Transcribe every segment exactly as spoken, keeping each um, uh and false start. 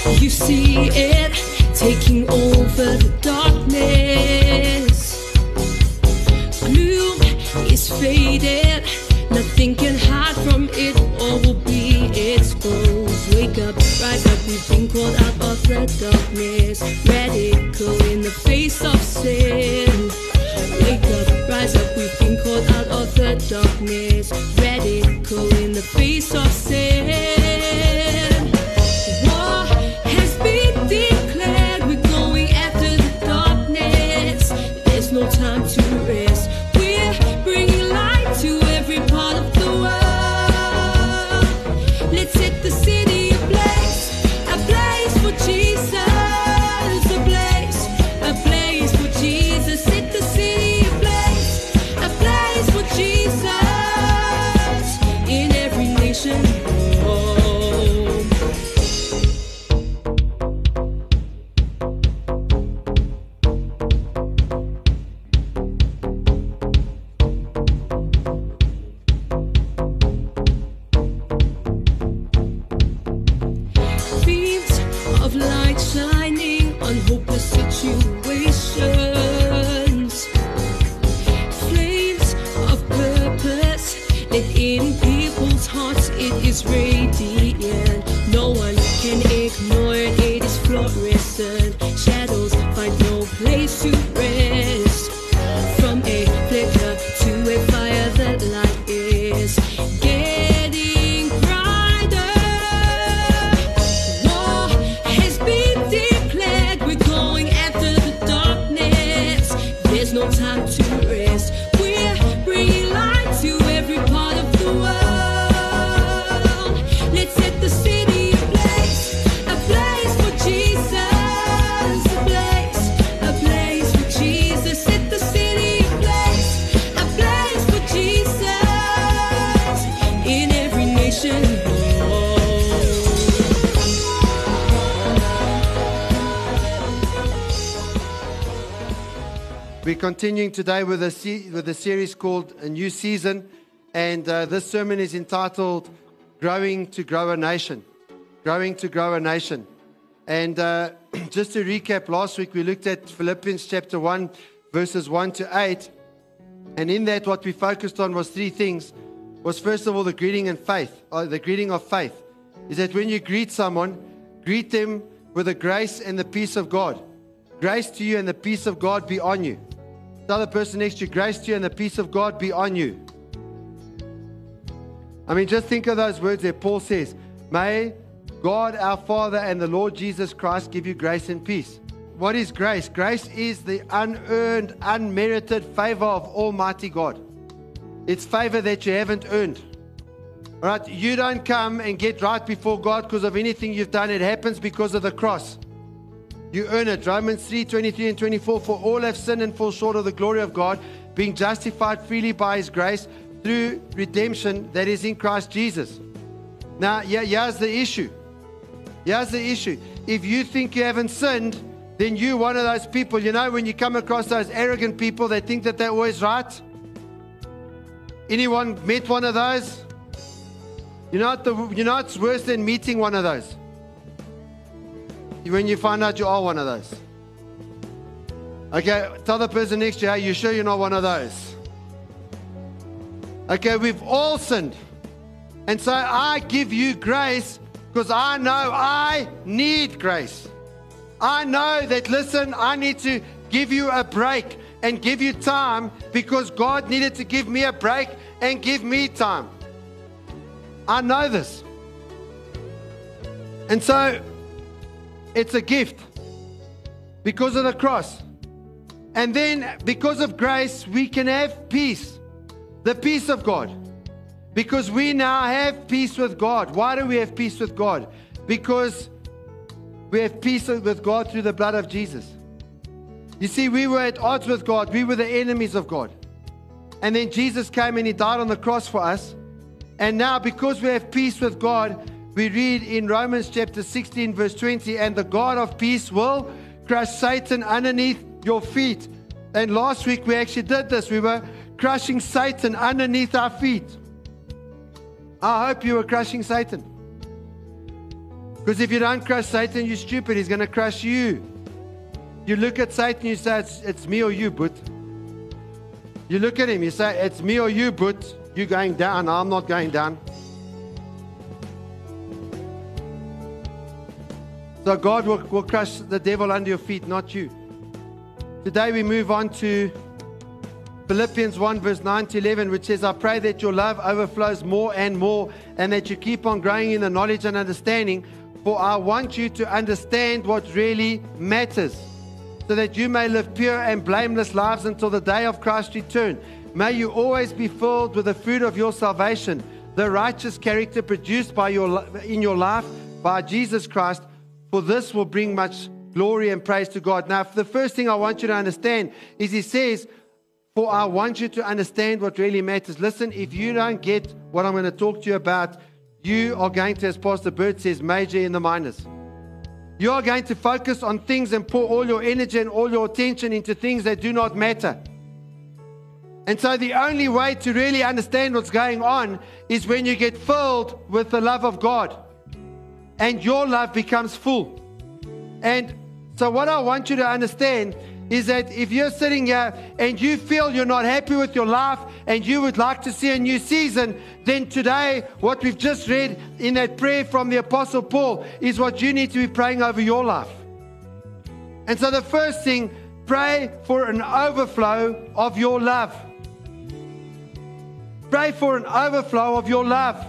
You see it taking over the darkness. Gloom is faded, nothing can hide from it, or will be exposed. Wake up, rise up, we've been called out of the darkness. Radical in the face of sin. Wake up, rise up, we've been called out of the darkness. Radical in the face of sin. War has been declared, we're going after the darkness. There's no time to rest, we're bringing light to every part of the world. Let's set the city ablaze, ablaze for Jesus. Ablaze, ablaze for Jesus. Set the city ablaze, ablaze for Jesus. In every nation. Beams of light shining on hopeless situations. Flames of purpose lit in people's hearts. It is radiant. No one can ignore it. It is fluorescent. Shadows find no place to rest. From a flicker to a fire, the light is getting brighter. War has been declared, we're going after the darkness. There's no time to rest, we're bringing light to every part of the world. Let's set the city ablaze, ablaze for Jesus. Ablaze, ablaze for Jesus. Set the city ablaze, ablaze for Jesus. In every nation. We're continuing today with a, se- with a series called A New Season, and uh, this sermon is entitled Growing to Grow a Nation. Growing to Grow a Nation. And uh, just to recap, last week we looked at Philippians chapter one, verses one to eight, and in that what we focused on was three things. Was first of all the greeting and faith, or the greeting of faith, is that when you greet someone, greet them with the grace and the peace of God. Grace to you and the peace of God be on you. Tell the person next to you, grace to you and the peace of God be on you. I mean, just think of those words there. Paul says, may God our Father and the Lord Jesus Christ give you grace and peace. What is grace? Grace is the unearned, unmerited favor of Almighty God. It's favor that you haven't earned. All right? You don't come and get right before God because of anything you've done. It happens because of the cross. You earn it. Romans three, twenty-three and twenty-four. For all have sinned and fall short of the glory of God, being justified freely by His grace through redemption that is in Christ Jesus. Now, yeah, here's the issue. Here's the issue. If you think you haven't sinned, then you're one of those people. You know, when you come across those arrogant people that think that they're always right. Anyone met one of those? You know what the, you know what's worse than meeting one of those? When you find out you are one of those. Okay, tell the person next to you, are you sure you're not one of those? Okay, we've all sinned. And so I give you grace because I know I need grace. I know that, listen, I need to give you a break and give you time because God needed to give me a break and give me time. I know this. And so it's a gift because of the cross. And then because of grace, we can have peace. The peace of God. Because we now have peace with God. Why do we have peace with God? Because we have peace with God through the blood of Jesus. You see, we were at odds with God. We were the enemies of God. And then Jesus came and He died on the cross for us. And now because we have peace with God, we read in Romans chapter sixteen verse twenty, and the God of peace will crush Satan underneath your feet. And last week we actually did this. We were crushing Satan underneath our feet. I hope you were crushing Satan. Because if you don't crush Satan, you're stupid. He's going to crush you. You look at Satan, you say, it's, it's me or you, but. You look at him, you say, it's me or you, but. You're going down. I'm not going down. So God will, will crush the devil under your feet, not you. Today we move on to Philippians one verse nine to eleven, which says, I pray that your love overflows more and more, and that you keep on growing in the knowledge and understanding, for I want you to understand what really matters, so that you may live pure and blameless lives until the day of Christ's return. May you always be filled with the fruit of your salvation, the righteous character produced by your in your life by Jesus Christ, for this will bring much glory and praise to God. Now, the first thing I want you to understand is he says, for I want you to understand what really matters. Listen, if you don't get what I'm going to talk to you about, you are going to, as Pastor Bird says, major in the minors. You are going to focus on things and pour all your energy and all your attention into things that do not matter. And so the only way to really understand what's going on is when you get filled with the love of God and your love becomes full. And so what I want you to understand is that if you're sitting here and you feel you're not happy with your life and you would like to see a new season, then today, what we've just read in that prayer from the Apostle Paul is what you need to be praying over your life. And so the first thing, pray for an overflow of your love. Pray for an overflow of your love.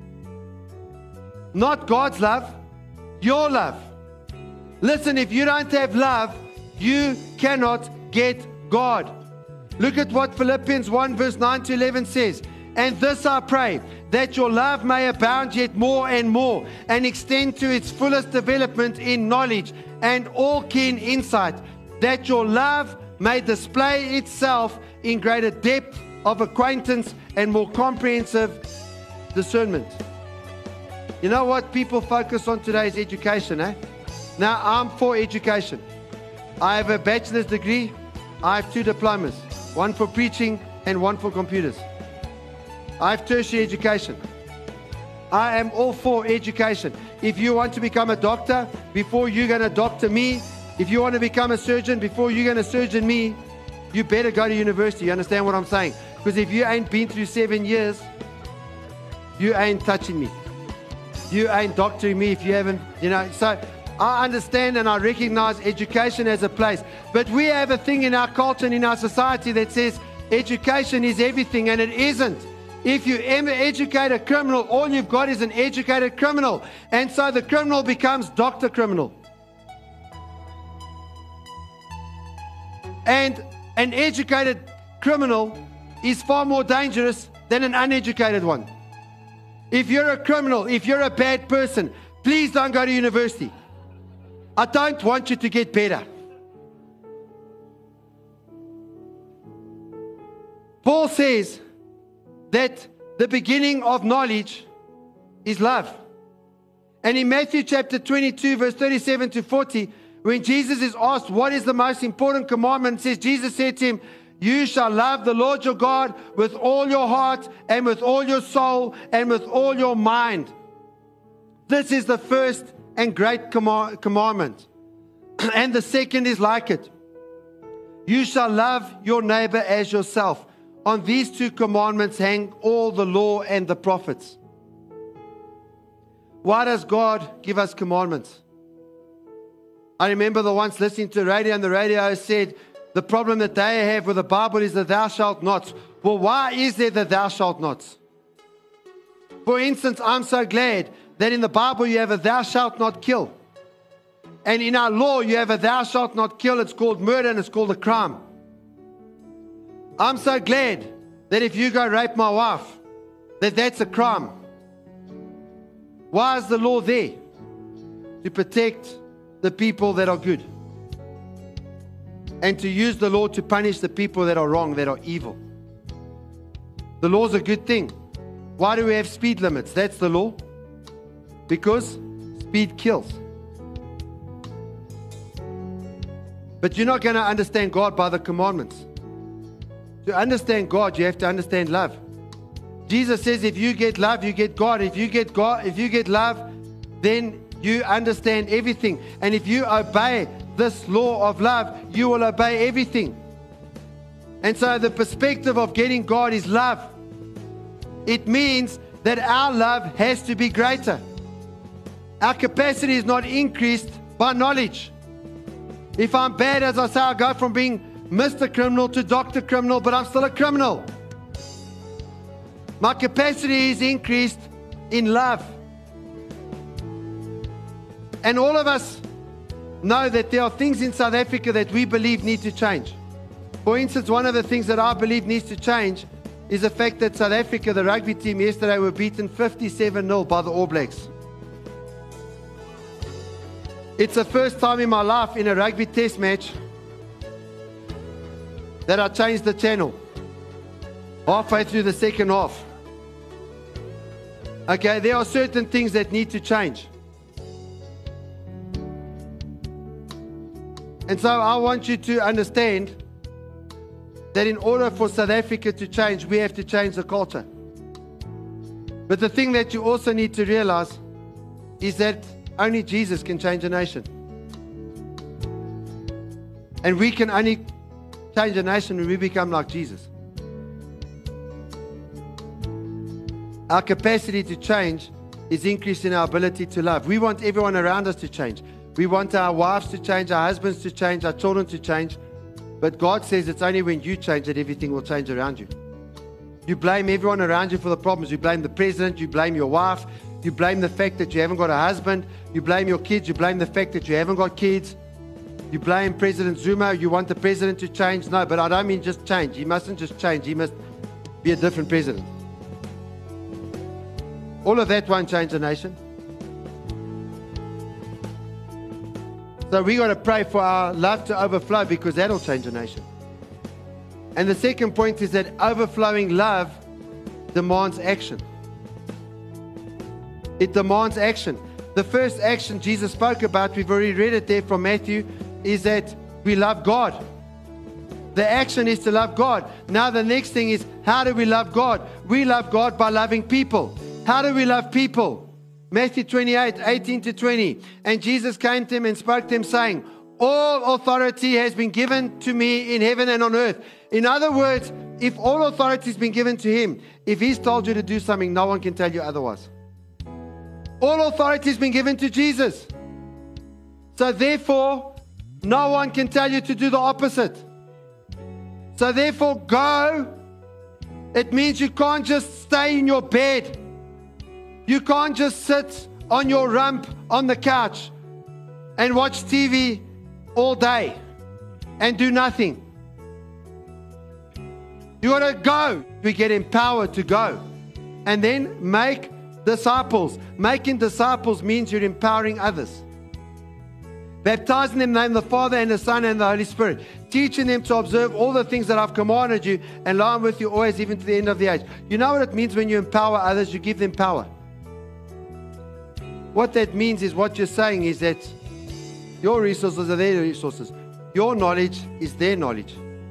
Not God's love, your love. Listen, if you don't have love, you cannot get God. Look at what Philippians one verse nine to eleven says. And this I pray, that your love may abound yet more and more, and extend to its fullest development in knowledge and all keen insight, that your love may display itself in greater depth of acquaintance and more comprehensive discernment. You know what people focus on today is education, eh? Now, I'm for education. I have a bachelor's degree. I have two diplomas, one for preaching and one for computers. I have tertiary education. I am all for education. If you want to become a doctor, before you're going to doctor me, if you want to become a surgeon, before you're going to surgeon me, you better go to university. You understand what I'm saying? Because if you ain't been through seven years, you ain't touching me. You ain't doctoring me if you haven't, you know. So I understand and I recognize education as a place. But we have a thing in our culture and in our society that says education is everything, and it isn't. If you ever educate a criminal, all you've got is an educated criminal. And so the criminal becomes Doctor Criminal. And an educated criminal is far more dangerous than an uneducated one. If you're a criminal, if you're a bad person, please don't go to university. I don't want you to get better. Paul says that the beginning of knowledge is love. And in Matthew chapter twenty-two, verse thirty-seven to forty, when Jesus is asked what is the most important commandment, it says, Jesus said to him, you shall love the Lord your God with all your heart and with all your soul and with all your mind. This is the first and great comm- commandment. And the second is like it. You shall love your neighbor as yourself. On these two commandments hang all the law and the prophets. Why does God give us commandments? I remember the once listening to the radio, and the radio said, the problem that they have with the Bible is that thou shalt not. Well, why is there that thou shalt not? For instance, I'm so glad that in the Bible you have a thou shalt not kill. And in our law you have a thou shalt not kill. It's called murder and it's called a crime. I'm so glad that if you go rape my wife, that that's a crime. Why is the law there? To protect the people that are good. And to use the law to punish the people that are wrong, that are evil. The law's a good thing. Why do we have speed limits? That's the law. Because speed kills. But you're not going to understand God by the commandments. To understand God, you have to understand love. Jesus says if you get love, you get God. If you get God, if you get love, then you understand everything. And if you obey this law of love, you will obey everything. And so the perspective of getting God is love. It means that our love has to be greater. Our capacity is not increased by knowledge. If I'm bad, as I say, I go from being Mister Criminal to Doctor Criminal, but I'm still a criminal. My capacity is increased in love. And all of us know that there are things in South Africa that we believe need to change. For instance, one of the things that I believe needs to change is the fact that South Africa, the rugby team yesterday, were beaten fifty-seven nil by the All Blacks. It's the first time in my life in a rugby test match that I changed the channel halfway through the second half. Okay, there are certain things that need to change. And so I want you to understand that in order for South Africa to change, we have to change the culture. But the thing that you also need to realize is that only Jesus can change a nation. And we can only change a nation when we become like Jesus. Our capacity to change is increasing our ability to love. We want everyone around us to change. We want our wives to change, our husbands to change, our children to change. But God says it's only when you change that everything will change around you. You blame everyone around you for the problems. You blame the president. You blame your wife. You blame the fact that you haven't got a husband. You blame your kids. You blame the fact that you haven't got kids. You blame President Zuma. You want the president to change. No, but I don't mean just change. He mustn't just change. He must be a different president. All of that won't change the nation. So we got to pray for our love to overflow, because that'll change a nation. And the second point is that overflowing love demands action. It demands action. The first action Jesus spoke about, we've already read it there from Matthew, is that we love God. The action is to love God. Now the next thing is, how do we love God? We love God by loving people. How do we love people? Matthew twenty-eight, eighteen to twenty. And Jesus came to him and spoke to him, saying, all authority has been given to me in heaven and on earth. In other words, if all authority has been given to him, if he's told you to do something, no one can tell you otherwise. All authority has been given to Jesus. So therefore, no one can tell you to do the opposite. So therefore, go. It means you can't just stay in your bed. You can't just sit on your rump on the couch and watch T V all day and do nothing. You got to go. We get empowered to go. And then make disciples. Making disciples means you're empowering others. Baptizing them in the name of the Father and the Son and the Holy Spirit. Teaching them to observe all the things that I've commanded you, and lo, I'm with you always, even to the end of the age. You know what it means when you empower others? You give them power. What that means is, what you're saying is that your resources are their resources. Your knowledge is their knowledge.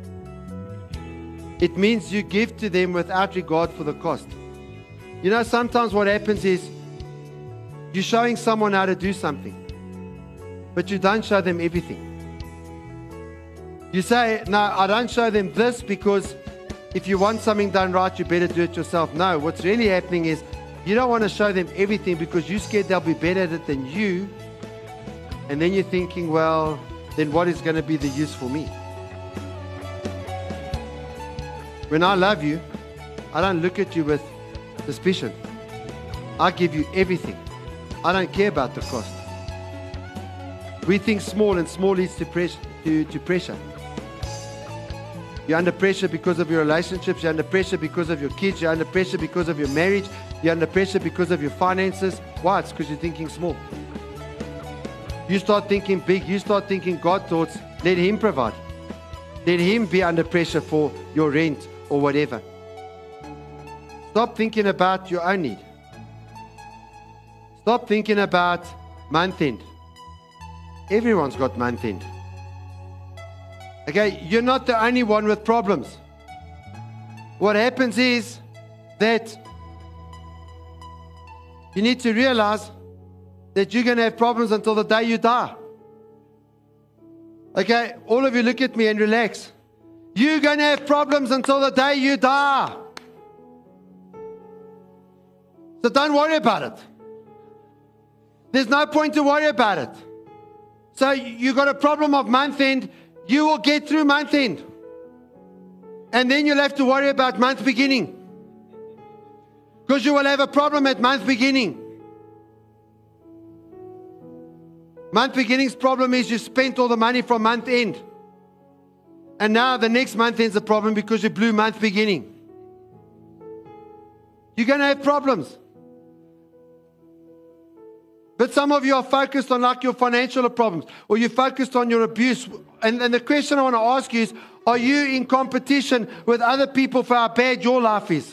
It means you give to them without regard for the cost. You know, sometimes what happens is you're showing someone how to do something, but you don't show them everything. You say, no, I don't show them this because if you want something done right, you better do it yourself. No, what's really happening is you don't want to show them everything because you're scared they'll be better at it than you. And then you're thinking, well, then what is going to be the use for me? When I love you, I don't look at you with suspicion. I give you everything. I don't care about the cost. We think small, and small leads to pressure. To, to pressure. You're under pressure because of your relationships. You're under pressure because of your kids. You're under pressure because of your marriage. You're under pressure because of your finances. Why? It's because you're thinking small. You start thinking big. You start thinking God thoughts. Let Him provide. Let Him be under pressure for your rent or whatever. Stop thinking about your own need. Stop thinking about month end. Everyone's got month end. Okay, you're not the only one with problems. What happens is that you need to realize that you're going to have problems until the day you die. Okay, all of you look at me and relax. You're going to have problems until the day you die. So don't worry about it. There's no point to worry about it. So you got a problem of month end, you will get through month end. And then you'll have to worry about month beginning. Because you will have a problem at month beginning. Month beginning's problem is you spent all the money from month end. And now the next month end's a problem because you blew month beginning. You're going to have problems. But some of you are focused on like your financial problems, or you're focused on your abuse. And, and the question I want to ask you is, are you in competition with other people for how bad your life is?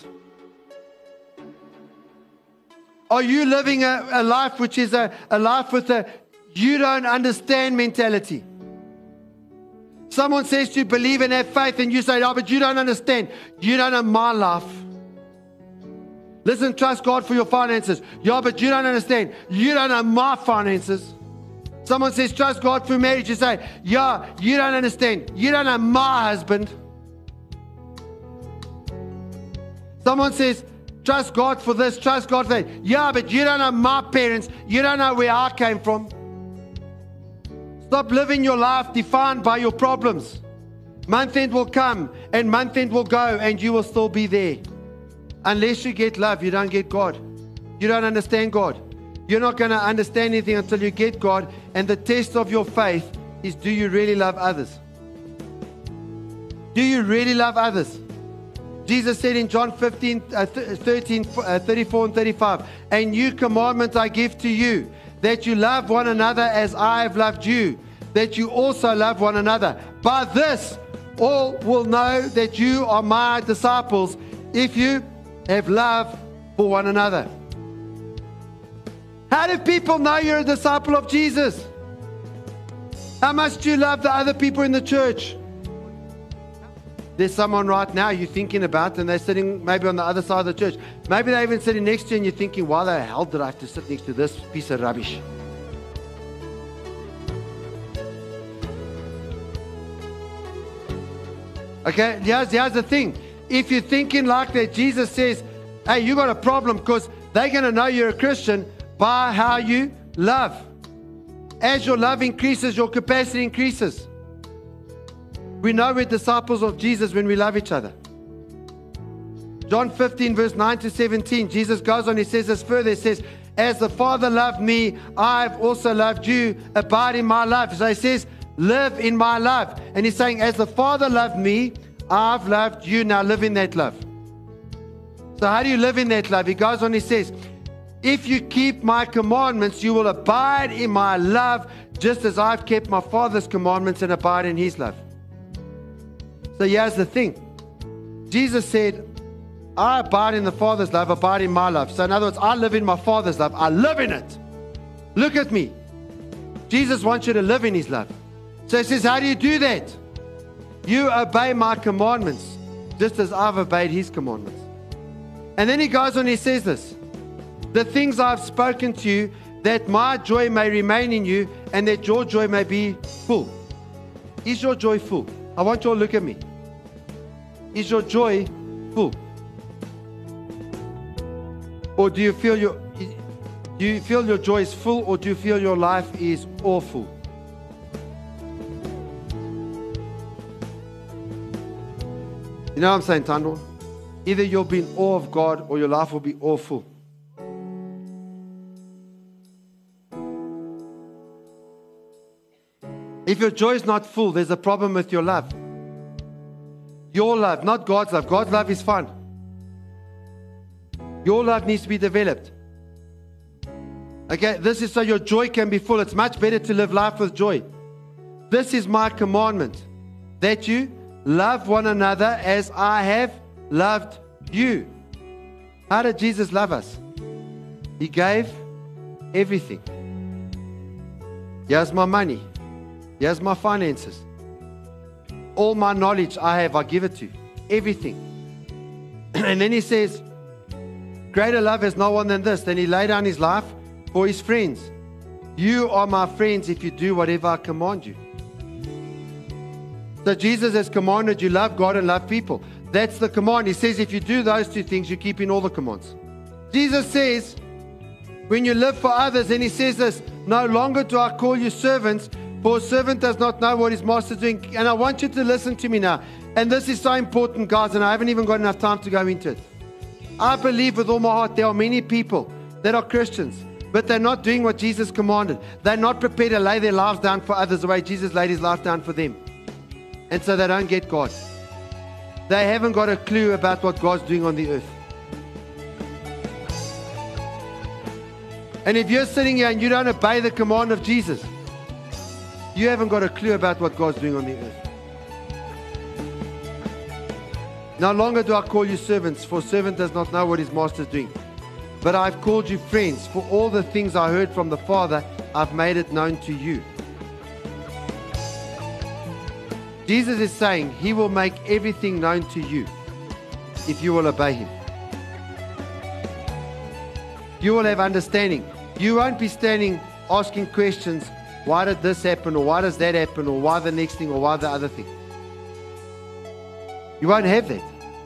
Are you living a, a life which is a, a life with a you don't understand mentality? Someone says to you, believe and have faith, and you say, oh, but you don't understand. You don't know my life. Listen, trust God for your finances. Yeah, but you don't understand. You don't know my finances. Someone says, trust God for marriage. You say, yeah, you don't understand. You don't know my husband. Someone says, trust God for this, trust God for that. Yeah, but you don't know my parents. You don't know where I came from. Stop living your life defined by your problems. Month end will come and month end will go and you will still be there. Unless you get love, you don't get God. You don't understand God. You're not going to understand anything until you get God. And the test of your faith is, do you really love others? Do you really love others? Jesus said in John fifteen, uh, thirteen, uh, thirty-four and thirty-five, a new commandment I give to you, that you love one another as I have loved you, that you also love one another. By this, all will know that you are my disciples, if you have love for one another. How do people know you're a disciple of Jesus? How much do you love the other people in the church? There's someone right now you're thinking about, and they're sitting maybe on the other side of the church. Maybe they're even sitting next to you and you're thinking, why the hell did I have to sit next to this piece of rubbish? Okay, here's, here's the thing. If you're thinking like that, Jesus says, hey, you got a problem, because they're going to know you're a Christian by how you love. As your love increases, your capacity increases. We know we're disciples of Jesus when we love each other. John fifteen, verse nine to seventeen, Jesus goes on, he says this further, he says, as the Father loved me, I've also loved you, abide in my love. So he says, live in my love. And he's saying, as the Father loved me, I've loved you, now live in that love. So how do you live in that love? He goes on, he says, if you keep my commandments, you will abide in my love, just as I've kept my Father's commandments and abide in his love. So here's the thing. Jesus said, I abide in the Father's love, abide in my love. So in other words, I live in my Father's love. I live in it. Look at me. Jesus wants you to live in his love. So he says, how do you do that? You obey my commandments, just as I've obeyed his commandments. And then he goes on, he says this, the things I've spoken to you, that my joy may remain in you, and that your joy may be full. Is your joy full? I want you all to look at me. Is your joy full? Or do you feel your do you feel your joy is full, or do you feel your life is awful? You know what I'm saying, Tando? Either you'll be in awe of God or your life will be awful. If your joy is not full, there's a problem with your love. Your love, not God's love. God's love is fun. Your love needs to be developed. Okay, this is so your joy can be full. It's much better to live life with joy. This is my commandment, that you love one another as I have loved you. How did Jesus love us? He gave everything. Here's my money. Here's my finances. All my knowledge I have, I give it to you. Everything. And then he says, greater love has no one than this. Then he laid down his life for his friends. You are my friends if you do whatever I command you. So Jesus has commanded you love God and love people. That's the command. He says if you do those two things, you keep in all the commands. Jesus says, when you live for others, and he says this, no longer do I call you servants, for a servant does not know what his master is doing. And I want you to listen to me now. And this is so important, guys, and I haven't even got enough time to go into it. I believe with all my heart there are many people that are Christians, but they're not doing what Jesus commanded. They're not prepared to lay their lives down for others the way Jesus laid his life down for them. And so they don't get God. They haven't got a clue about what God's doing on the earth. And if you're sitting here and you don't obey the command of Jesus, you haven't got a clue about what God's doing on the earth. No longer do I call you servants, for a servant does not know what his master is doing. But I've called you friends, for all the things I heard from the Father, I've made it known to you. Jesus is saying he will make everything known to you if you will obey him. You will have understanding. You won't be standing asking questions, why did this happen, or why does that happen, or why the next thing, or why the other thing. You won't have that.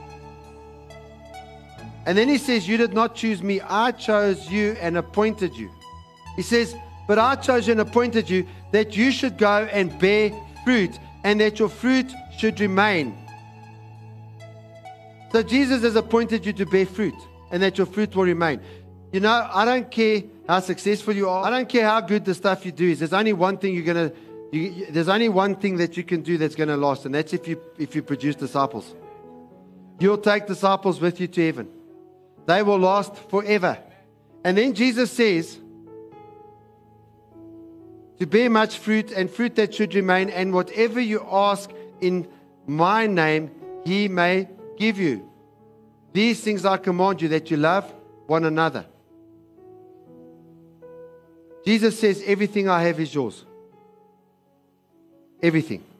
And then he says, you did not choose me, I chose you and appointed you. He says, but I chose you and appointed you that you should go and bear fruit, and that your fruit should remain. So Jesus has appointed you to bear fruit, and that your fruit will remain. You know, I don't care how successful you are. I don't care how good the stuff you do is. There's only one thing you're gonna. You, there's only one thing that you can do that's gonna last, and that's if you if you produce disciples. You'll take disciples with you to heaven. They will last forever. And then Jesus says, to bear much fruit, and fruit that should remain, and whatever you ask in my name, he may give you. These things I command you, that you love one another. Jesus says, everything I have is yours. Everything.